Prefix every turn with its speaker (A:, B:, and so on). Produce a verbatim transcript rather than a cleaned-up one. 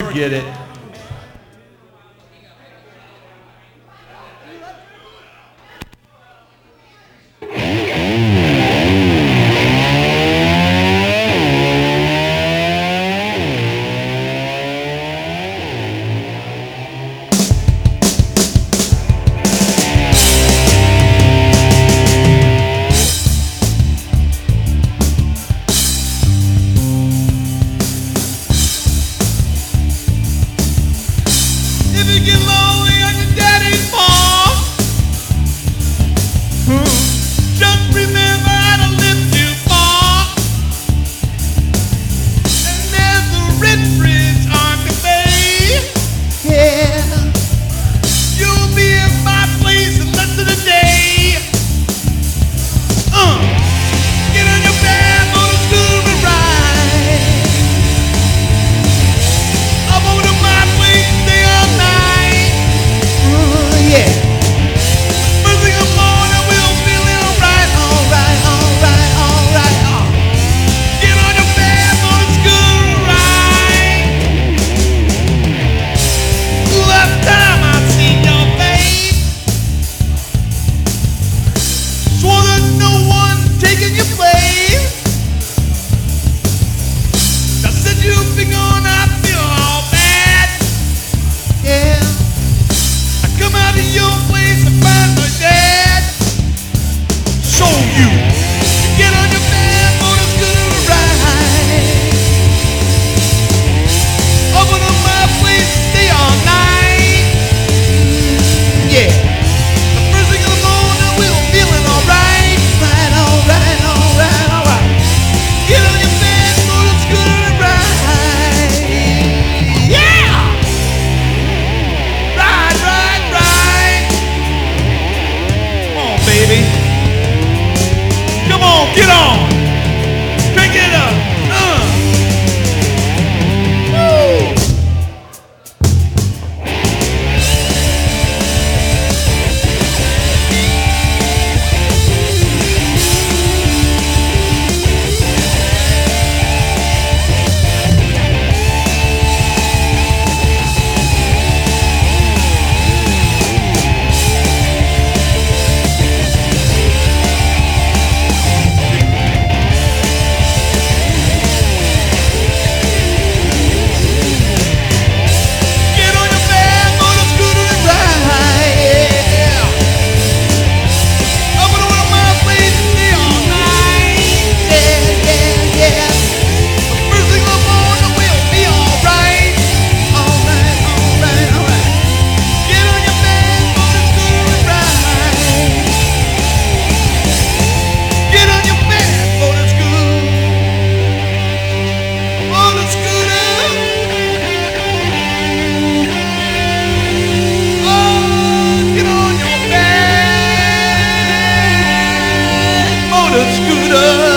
A: Forget it.
B: If you get lonely on your daddy's farm, just remember how to live too far. And there's a red bridge on the bay. Yeah, you'll be in my place in less than a day. Uh, get on your band, on the scuba ride. I'm over to my place, stay all night. Uh, yeah. First thing in the morning, we'll feel it alright, alright, alright, alright. Uh. Get on your band, on the scuba ride. Last time I seen your face, swore that no one taking your place. I said you've been gone, I feel all bad. Yeah, I come out of your place to find my dad. So you, you get on your band for the scooter ride. Over to my place, stay all night. Yeah, the first thing in the morning, we'll feeling alright. Right, alright, alright, alright. Get on your band for the scooter ride. Yeah! Ride, ride, ride. Come on, baby. Come on, get on. Pick it up. Uh. Woo! Get on your band for the scooter ride. Yeah. Up and over to my place, stay all night. Yeah, yeah, yeah. First thing in the morning, we'll be alright. Alright, alright, alright. Get on your band for the scooter ride. Get on your band for the scooter. For the scooter. Oh, get on your band for the scooter.